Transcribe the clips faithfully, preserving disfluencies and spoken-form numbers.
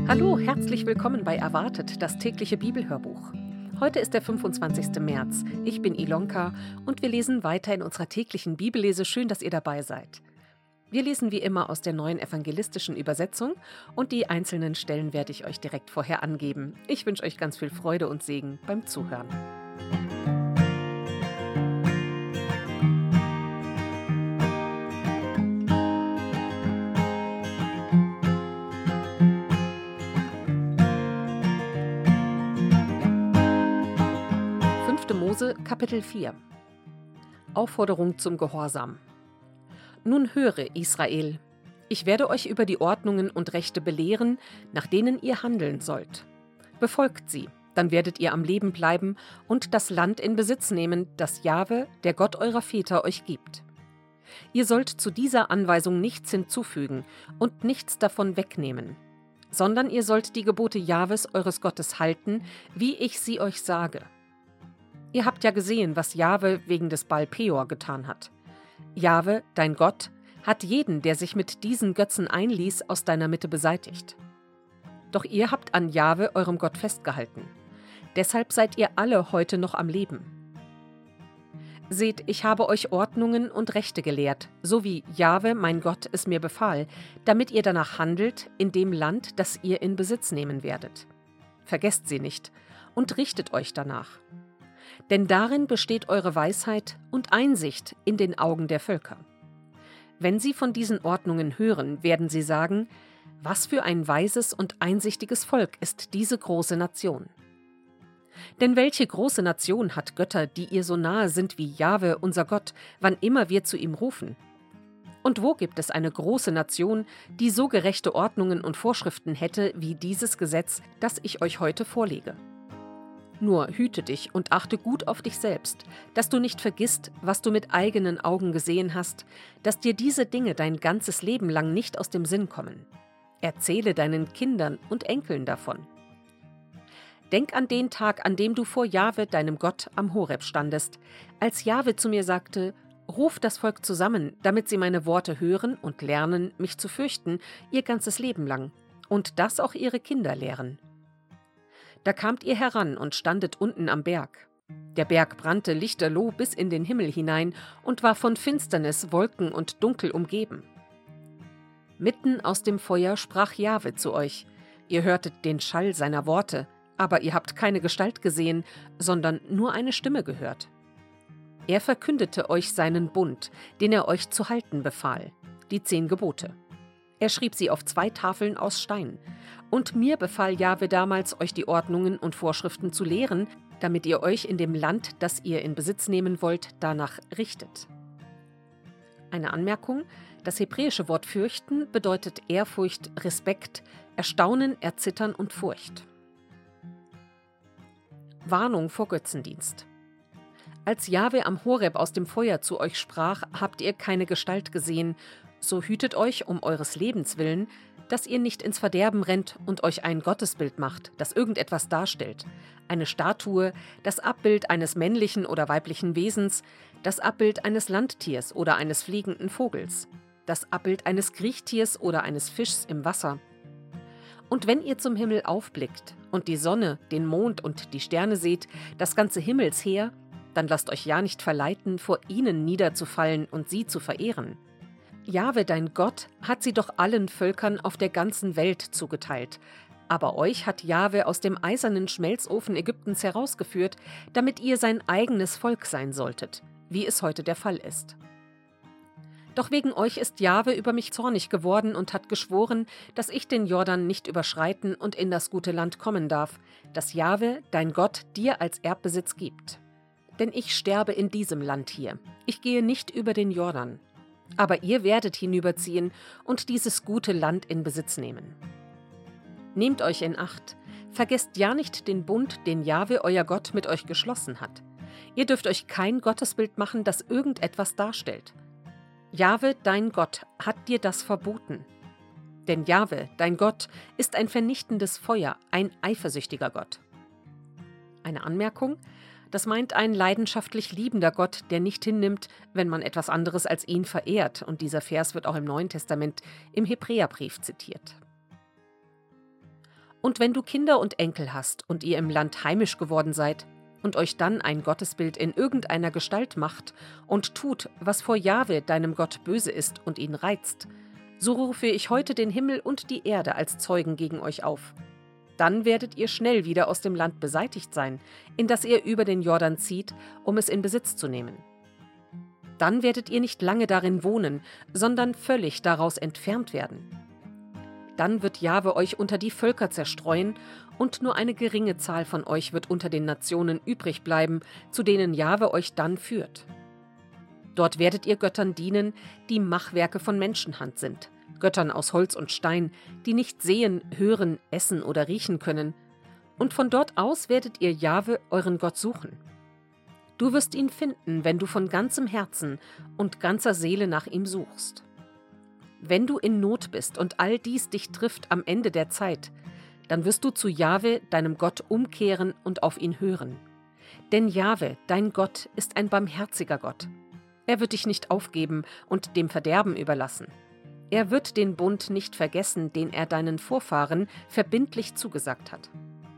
Hallo, herzlich willkommen bei Erwartet, das tägliche Bibelhörbuch. Heute ist der fünfundzwanzigste März. Ich bin Ilonka und wir lesen weiter in unserer täglichen Bibellese. Schön, dass ihr dabei seid. Wir lesen wie immer aus der neuen evangelistischen Übersetzung und die einzelnen Stellen werde ich euch direkt vorher angeben. Ich wünsche euch ganz viel Freude und Segen beim Zuhören. fünfte Mose, Kapitel vier. Aufforderung zum Gehorsam. Nun höre, Israel, ich werde euch über die Ordnungen und Rechte belehren, nach denen ihr handeln sollt. Befolgt sie, dann werdet ihr am Leben bleiben und das Land in Besitz nehmen, das Jahwe, der Gott eurer Väter, euch gibt. Ihr sollt zu dieser Anweisung nichts hinzufügen und nichts davon wegnehmen, sondern ihr sollt die Gebote Jahwes, eures Gottes, halten, wie ich sie euch sage. Ihr habt ja gesehen, was Jahwe wegen des Baal Peor getan hat. Jahwe, dein Gott, hat jeden, der sich mit diesen Götzen einließ, aus deiner Mitte beseitigt. Doch ihr habt an Jahwe, eurem Gott, festgehalten. Deshalb seid ihr alle heute noch am Leben. Seht, ich habe euch Ordnungen und Rechte gelehrt, so wie Jahwe, mein Gott, es mir befahl, damit ihr danach handelt in dem Land, das ihr in Besitz nehmen werdet. Vergesst sie nicht und richtet euch danach. Denn darin besteht eure Weisheit und Einsicht in den Augen der Völker. Wenn sie von diesen Ordnungen hören, werden sie sagen, was für ein weises und einsichtiges Volk ist diese große Nation. Denn welche große Nation hat Götter, die ihr so nahe sind wie Jahwe, unser Gott, wann immer wir zu ihm rufen? Und wo gibt es eine große Nation, die so gerechte Ordnungen und Vorschriften hätte wie dieses Gesetz, das ich euch heute vorlege? Nur hüte dich und achte gut auf dich selbst, dass du nicht vergisst, was du mit eigenen Augen gesehen hast, dass dir diese Dinge dein ganzes Leben lang nicht aus dem Sinn kommen. Erzähle deinen Kindern und Enkeln davon. Denk an den Tag, an dem du vor Jahwe, deinem Gott, am Horeb standest, als Jahwe zu mir sagte, ruf das Volk zusammen, damit sie meine Worte hören und lernen, mich zu fürchten, ihr ganzes Leben lang, und das auch ihre Kinder lehren. Da kamt ihr heran und standet unten am Berg. Der Berg brannte lichterloh bis in den Himmel hinein und war von Finsternis, Wolken und Dunkel umgeben. Mitten aus dem Feuer sprach Jahwe zu euch. Ihr hörtet den Schall seiner Worte, aber ihr habt keine Gestalt gesehen, sondern nur eine Stimme gehört. Er verkündete euch seinen Bund, den er euch zu halten befahl, die zehn Gebote. Er schrieb sie auf zwei Tafeln aus Stein. Und mir befahl Jahwe damals, euch die Ordnungen und Vorschriften zu lehren, damit ihr euch in dem Land, das ihr in Besitz nehmen wollt, danach richtet. Eine Anmerkung: Das hebräische Wort fürchten bedeutet Ehrfurcht, Respekt, Erstaunen, Erzittern und Furcht. Warnung vor Götzendienst. Als Jahwe am Horeb aus dem Feuer zu euch sprach, habt ihr keine Gestalt gesehen, so hütet euch um eures Lebens willen, dass ihr nicht ins Verderben rennt und euch ein Gottesbild macht, das irgendetwas darstellt. Eine Statue, das Abbild eines männlichen oder weiblichen Wesens, das Abbild eines Landtiers oder eines fliegenden Vogels, das Abbild eines Kriechtiers oder eines Fischs im Wasser. Und wenn ihr zum Himmel aufblickt und die Sonne, den Mond und die Sterne seht, das ganze Himmelsheer, dann lasst euch ja nicht verleiten, vor ihnen niederzufallen und sie zu verehren. Jahwe, dein Gott, hat sie doch allen Völkern auf der ganzen Welt zugeteilt. Aber euch hat Jahwe aus dem eisernen Schmelzofen Ägyptens herausgeführt, damit ihr sein eigenes Volk sein solltet, wie es heute der Fall ist. Doch wegen euch ist Jahwe über mich zornig geworden und hat geschworen, dass ich den Jordan nicht überschreiten und in das gute Land kommen darf, das Jahwe, dein Gott, dir als Erbbesitz gibt. Denn ich sterbe in diesem Land hier. Ich gehe nicht über den Jordan. Aber ihr werdet hinüberziehen und dieses gute Land in Besitz nehmen. Nehmt euch in Acht, vergesst ja nicht den Bund, den Jahwe, euer Gott, mit euch geschlossen hat. Ihr dürft euch kein Gottesbild machen, das irgendetwas darstellt. Jahwe, dein Gott, hat dir das verboten. Denn Jahwe, dein Gott, ist ein vernichtendes Feuer, ein eifersüchtiger Gott. Eine Anmerkung: Das meint ein leidenschaftlich liebender Gott, der nicht hinnimmt, wenn man etwas anderes als ihn verehrt. Und dieser Vers wird auch im Neuen Testament im Hebräerbrief zitiert. Und wenn du Kinder und Enkel hast und ihr im Land heimisch geworden seid und euch dann ein Gottesbild in irgendeiner Gestalt macht und tut, was vor Jahwe, deinem Gott, böse ist und ihn reizt, so rufe ich heute den Himmel und die Erde als Zeugen gegen euch auf. Dann werdet ihr schnell wieder aus dem Land beseitigt sein, in das ihr über den Jordan zieht, um es in Besitz zu nehmen. Dann werdet ihr nicht lange darin wohnen, sondern völlig daraus entfernt werden. Dann wird Jahwe euch unter die Völker zerstreuen, und nur eine geringe Zahl von euch wird unter den Nationen übrig bleiben, zu denen Jahwe euch dann führt. Dort werdet ihr Göttern dienen, die Machwerke von Menschenhand sind, Göttern aus Holz und Stein, die nicht sehen, hören, essen oder riechen können. Und von dort aus werdet ihr Jahwe, euren Gott, suchen. Du wirst ihn finden, wenn du von ganzem Herzen und ganzer Seele nach ihm suchst. Wenn du in Not bist und all dies dich trifft am Ende der Zeit, dann wirst du zu Jahwe, deinem Gott, umkehren und auf ihn hören. Denn Jahwe, dein Gott, ist ein barmherziger Gott. Er wird dich nicht aufgeben und dem Verderben überlassen. Er wird den Bund nicht vergessen, den er deinen Vorfahren verbindlich zugesagt hat.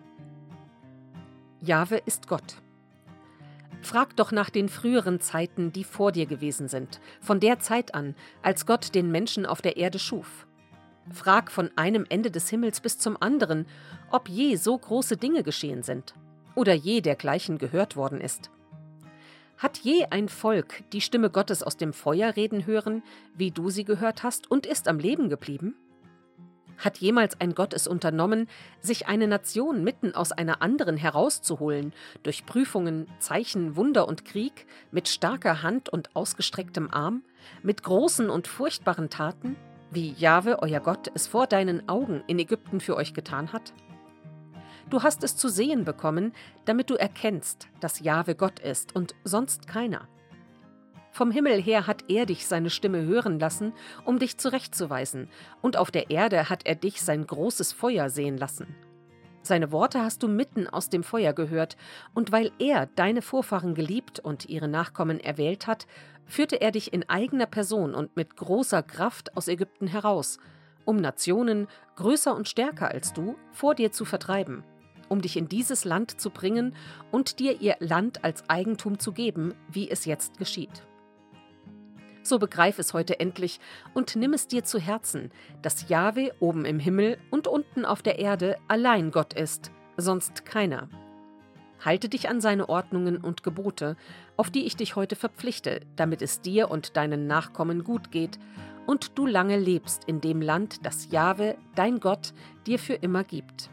Jahwe ist Gott. Frag doch nach den früheren Zeiten, die vor dir gewesen sind, von der Zeit an, als Gott den Menschen auf der Erde schuf. Frag von einem Ende des Himmels bis zum anderen, ob je so große Dinge geschehen sind oder je dergleichen gehört worden ist. Hat je ein Volk die Stimme Gottes aus dem Feuer reden hören, wie du sie gehört hast, und ist am Leben geblieben? Hat jemals ein Gott es unternommen, sich eine Nation mitten aus einer anderen herauszuholen, durch Prüfungen, Zeichen, Wunder und Krieg, mit starker Hand und ausgestrecktem Arm, mit großen und furchtbaren Taten, wie Jahwe, euer Gott, es vor deinen Augen in Ägypten für euch getan hat? Du hast es zu sehen bekommen, damit du erkennst, dass Jahwe Gott ist und sonst keiner. Vom Himmel her hat er dich seine Stimme hören lassen, um dich zurechtzuweisen, und auf der Erde hat er dich sein großes Feuer sehen lassen. Seine Worte hast du mitten aus dem Feuer gehört, und weil er deine Vorfahren geliebt und ihre Nachkommen erwählt hat, führte er dich in eigener Person und mit großer Kraft aus Ägypten heraus, um Nationen, größer und stärker als du, vor dir zu vertreiben, um dich in dieses Land zu bringen und dir ihr Land als Eigentum zu geben, wie es jetzt geschieht. So begreif es heute endlich und nimm es dir zu Herzen, dass Jahwe oben im Himmel und unten auf der Erde allein Gott ist, sonst keiner. Halte dich an seine Ordnungen und Gebote, auf die ich dich heute verpflichte, damit es dir und deinen Nachkommen gut geht und du lange lebst in dem Land, das Jahwe, dein Gott, dir für immer gibt.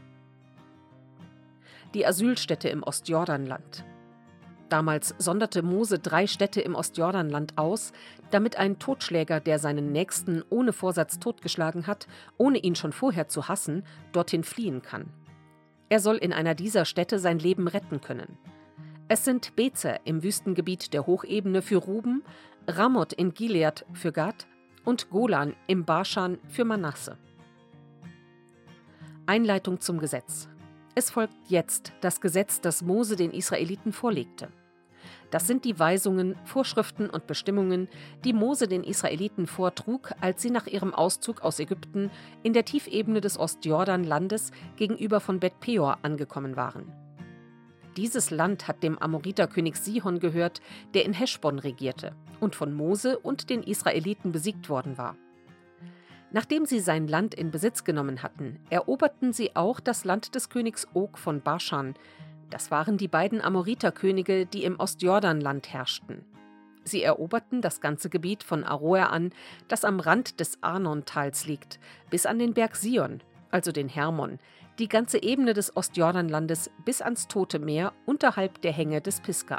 Die Asylstätte im Ostjordanland. Damals sonderte Mose drei Städte im Ostjordanland aus, damit ein Totschläger, der seinen Nächsten ohne Vorsatz totgeschlagen hat, ohne ihn schon vorher zu hassen, dorthin fliehen kann. Er soll in einer dieser Städte sein Leben retten können. Es sind Bezer im Wüstengebiet der Hochebene für Ruben, Ramoth in Gilead für Gad und Golan im Baschan für Manasse. Einleitung zum Gesetz. Es folgt jetzt das Gesetz, das Mose den Israeliten vorlegte. Das sind die Weisungen, Vorschriften und Bestimmungen, die Mose den Israeliten vortrug, als sie nach ihrem Auszug aus Ägypten in der Tiefebene des Ostjordanlandes gegenüber von Bet-Peor angekommen waren. Dieses Land hat dem Amoriterkönig Sihon gehört, der in Heschbon regierte und von Mose und den Israeliten besiegt worden war. Nachdem sie sein Land in Besitz genommen hatten, eroberten sie auch das Land des Königs Og von Baschan. Das waren die beiden Amoriterkönige, die im Ostjordanland herrschten. Sie eroberten das ganze Gebiet von Aroer an, das am Rand des Arnontals liegt, bis an den Berg Sion, also den Hermon, die ganze Ebene des Ostjordanlandes bis ans Tote Meer unterhalb der Hänge des Pisga.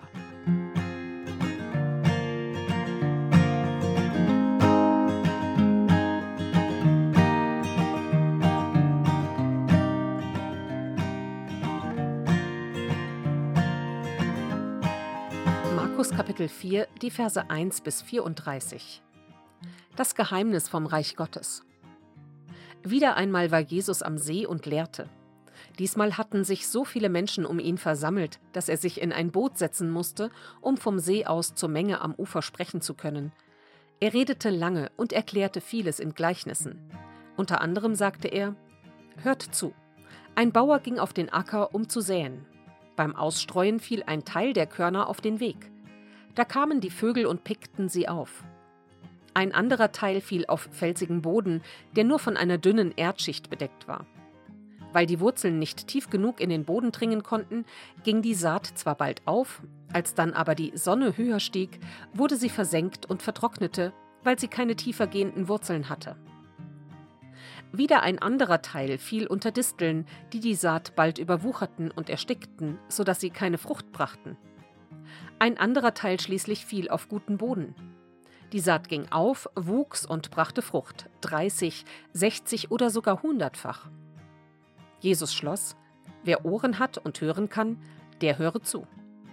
Markus Kapitel vier, die Verse eins bis vierunddreißig. Das Geheimnis vom Reich Gottes. Wieder einmal war Jesus am See und lehrte. Diesmal hatten sich so viele Menschen um ihn versammelt, dass er sich in ein Boot setzen musste, um vom See aus zur Menge am Ufer sprechen zu können. Er redete lange und erklärte vieles in Gleichnissen. Unter anderem sagte er: Hört zu. Ein Bauer ging auf den Acker, um zu säen. Beim Ausstreuen fiel ein Teil der Körner auf den Weg. Da kamen die Vögel und pickten sie auf. Ein anderer Teil fiel auf felsigen Boden, der nur von einer dünnen Erdschicht bedeckt war. Weil die Wurzeln nicht tief genug in den Boden dringen konnten, ging die Saat zwar bald auf, als dann aber die Sonne höher stieg, wurde sie versenkt und vertrocknete, weil sie keine tiefer gehenden Wurzeln hatte. Wieder ein anderer Teil fiel unter Disteln, die die Saat bald überwucherten und erstickten, sodass sie keine Frucht brachten. Ein anderer Teil schließlich fiel auf guten Boden. Die Saat ging auf, wuchs und brachte Frucht, dreißig, sechzig oder sogar hundertfach. Jesus schloss: Wer Ohren hat und hören kann, der höre zu.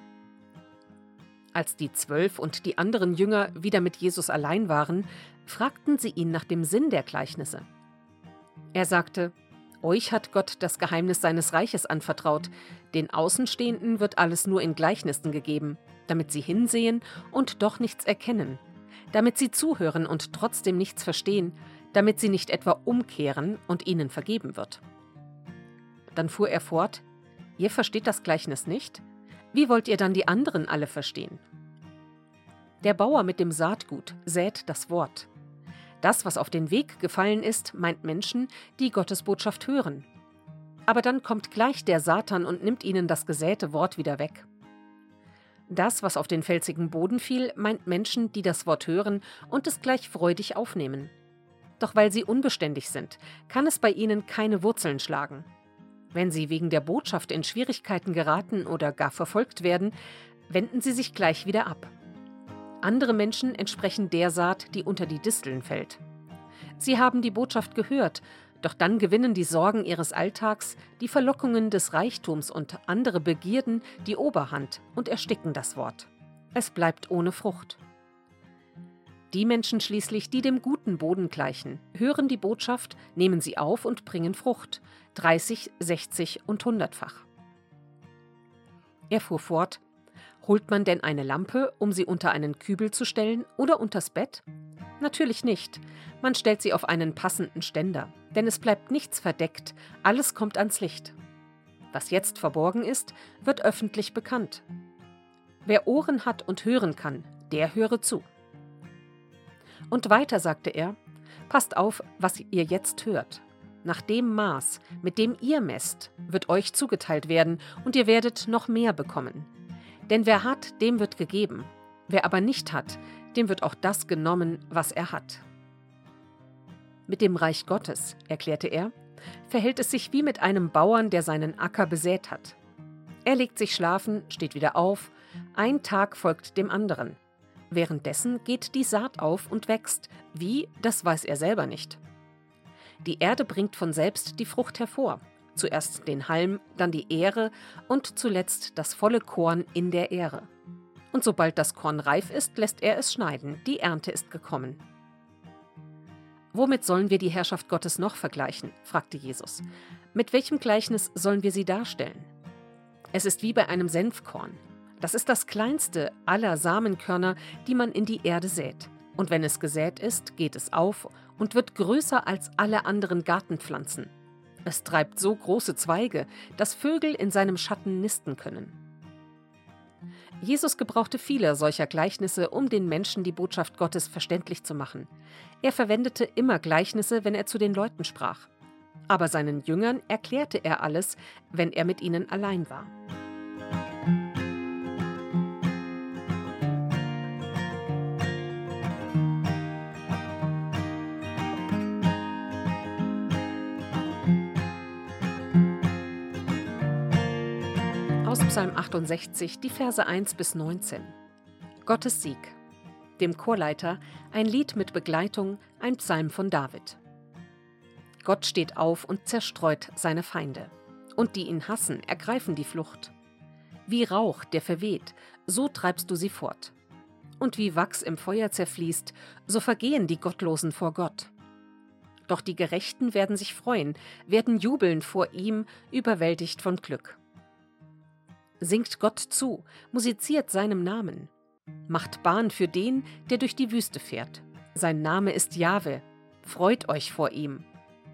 Als die Zwölf und die anderen Jünger wieder mit Jesus allein waren, fragten sie ihn nach dem Sinn der Gleichnisse. Er sagte: Euch hat Gott das Geheimnis seines Reiches anvertraut. Den Außenstehenden wird alles nur in Gleichnissen gegeben, damit sie hinsehen und doch nichts erkennen, damit sie zuhören und trotzdem nichts verstehen, damit sie nicht etwa umkehren und ihnen vergeben wird. Dann fuhr er fort: Ihr versteht das Gleichnis nicht? Wie wollt ihr dann die anderen alle verstehen? Der Bauer mit dem Saatgut sät das Wort. Das, was auf den Weg gefallen ist, meint Menschen, die Gottes Botschaft hören. Aber dann kommt gleich der Satan und nimmt ihnen das gesäte Wort wieder weg. Das, was auf den felsigen Boden fiel, meint Menschen, die das Wort hören und es gleich freudig aufnehmen. Doch weil sie unbeständig sind, kann es bei ihnen keine Wurzeln schlagen. Wenn sie wegen der Botschaft in Schwierigkeiten geraten oder gar verfolgt werden, wenden sie sich gleich wieder ab. Andere Menschen entsprechen der Saat, die unter die Disteln fällt. Sie haben die Botschaft gehört, doch dann gewinnen die Sorgen ihres Alltags, die Verlockungen des Reichtums und andere Begierden die Oberhand und ersticken das Wort. Es bleibt ohne Frucht. Die Menschen schließlich, die dem guten Boden gleichen, hören die Botschaft, nehmen sie auf und bringen Frucht, dreißig, sechzig und hundertfach. Er fuhr fort: Holt man denn eine Lampe, um sie unter einen Kübel zu stellen oder unters Bett? Natürlich nicht. Man stellt sie auf einen passenden Ständer, denn es bleibt nichts verdeckt, alles kommt ans Licht. Was jetzt verborgen ist, wird öffentlich bekannt. Wer Ohren hat und hören kann, der höre zu. Und weiter sagte er: Passt auf, was ihr jetzt hört. Nach dem Maß, mit dem ihr messt, wird euch zugeteilt werden, und ihr werdet noch mehr bekommen. Denn wer hat, dem wird gegeben. Wer aber nicht hat, dem wird auch das genommen, was er hat. Mit dem Reich Gottes, erklärte er, verhält es sich wie mit einem Bauern, der seinen Acker besät hat. Er legt sich schlafen, steht wieder auf, ein Tag folgt dem anderen. Währenddessen geht die Saat auf und wächst. Wie, das weiß er selber nicht. Die Erde bringt von selbst die Frucht hervor. Zuerst den Halm, dann die Ähre und zuletzt das volle Korn in der Ähre. Und sobald das Korn reif ist, lässt er es schneiden. Die Ernte ist gekommen. Womit sollen wir die Herrschaft Gottes noch vergleichen? Fragte Jesus. Mit welchem Gleichnis sollen wir sie darstellen? Es ist wie bei einem Senfkorn. Das ist das kleinste aller Samenkörner, die man in die Erde sät. Und wenn es gesät ist, geht es auf und wird größer als alle anderen Gartenpflanzen. Es treibt so große Zweige, dass Vögel in seinem Schatten nisten können. Jesus gebrauchte viele solcher Gleichnisse, um den Menschen die Botschaft Gottes verständlich zu machen. Er verwendete immer Gleichnisse, wenn er zu den Leuten sprach. Aber seinen Jüngern erklärte er alles, wenn er mit ihnen allein war. Aus Psalm achtundsechzig, die Verse eins bis neunzehn. Gottes Sieg. Dem Chorleiter ein Lied mit Begleitung, ein Psalm von David. Gott steht auf und zerstreut seine Feinde. Und die ihn hassen, ergreifen die Flucht. Wie Rauch, der verweht, so treibst du sie fort. Und wie Wachs im Feuer zerfließt, so vergehen die Gottlosen vor Gott. Doch die Gerechten werden sich freuen, werden jubeln vor ihm, überwältigt von Glück. Singt Gott zu, musiziert seinem Namen. Macht Bahn für den, der durch die Wüste fährt. Sein Name ist Jahwe. Freut euch vor ihm.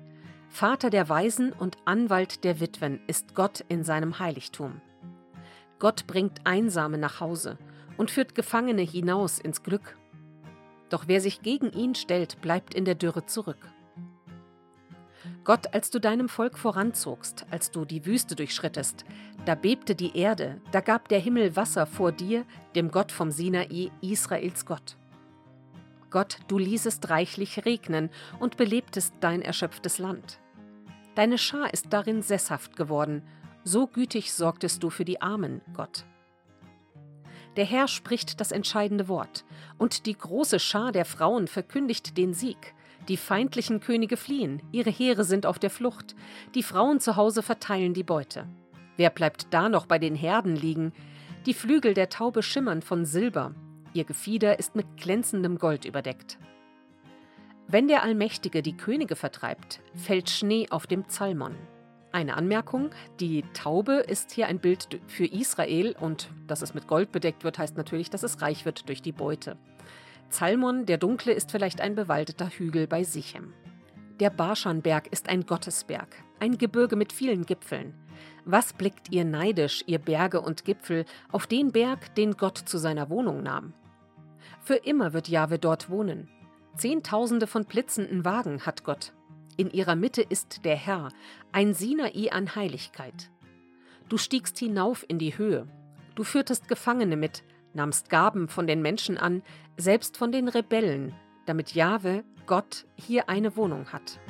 Vater der Waisen und Anwalt der Witwen ist Gott in seinem Heiligtum. Gott bringt Einsame nach Hause und führt Gefangene hinaus ins Glück. Doch wer sich gegen ihn stellt, bleibt in der Dürre zurück. Gott, als du deinem Volk voranzogst, als du die Wüste durchschrittest, da bebte die Erde, da gab der Himmel Wasser vor dir, dem Gott vom Sinai, Israels Gott. Gott, du ließest reichlich regnen und belebtest dein erschöpftes Land. Deine Schar ist darin sesshaft geworden, so gütig sorgtest du für die Armen, Gott. Der Herr spricht das entscheidende Wort, und die große Schar der Frauen verkündigt den Sieg. Die feindlichen Könige fliehen, ihre Heere sind auf der Flucht, die Frauen zu Hause verteilen die Beute. Wer bleibt da noch bei den Herden liegen? Die Flügel der Taube schimmern von Silber, ihr Gefieder ist mit glänzendem Gold überdeckt. Wenn der Allmächtige die Könige vertreibt, fällt Schnee auf dem Zalmon. Eine Anmerkung, die Taube ist hier ein Bild für Israel und dass es mit Gold bedeckt wird, heißt natürlich, dass es reich wird durch die Beute. Zalmon, der Dunkle, ist vielleicht ein bewaldeter Hügel bei Sichem. Der Baschanberg ist ein Gottesberg, ein Gebirge mit vielen Gipfeln. Was blickt ihr neidisch, ihr Berge und Gipfel, auf den Berg, den Gott zu seiner Wohnung nahm? Für immer wird Jahwe dort wohnen. Zehntausende von blitzenden Wagen hat Gott. In ihrer Mitte ist der Herr, ein Sinai an Heiligkeit. Du stiegst hinauf in die Höhe. Du führtest Gefangene mit, nahmst Gaben von den Menschen an, selbst von den Rebellen, damit Jahwe, Gott, hier eine Wohnung hat.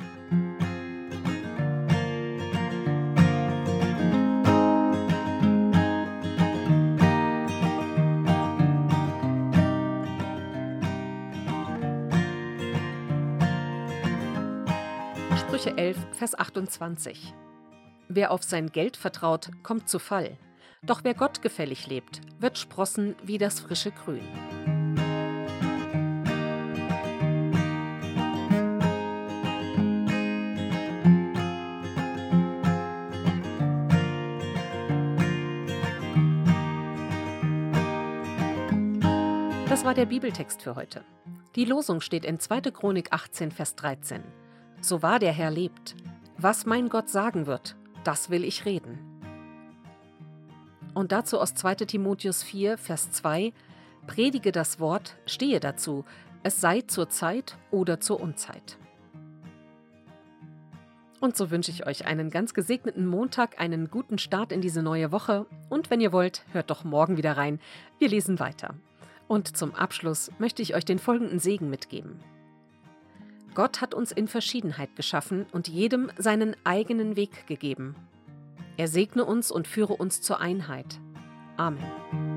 Sprüche elf, Vers achtundzwanzig. Wer auf sein Geld vertraut, kommt zu Fall. Doch wer Gott gefällig lebt, wird sprossen wie das frische Grün. Das war der Bibeltext für heute. Die Losung steht in zweiter Chronik achtzehn, Vers dreizehn. So wahr der Herr lebt, was mein Gott sagen wird, das will ich reden. Und dazu aus zweiter Timotheus vier, Vers zwei, predige das Wort, stehe dazu, es sei zur Zeit oder zur Unzeit. Und so wünsche ich euch einen ganz gesegneten Montag, einen guten Start in diese neue Woche und wenn ihr wollt, hört doch morgen wieder rein, wir lesen weiter. Und zum Abschluss möchte ich euch den folgenden Segen mitgeben. Gott hat uns in Verschiedenheit geschaffen und jedem seinen eigenen Weg gegeben. Er segne uns und führe uns zur Einheit. Amen.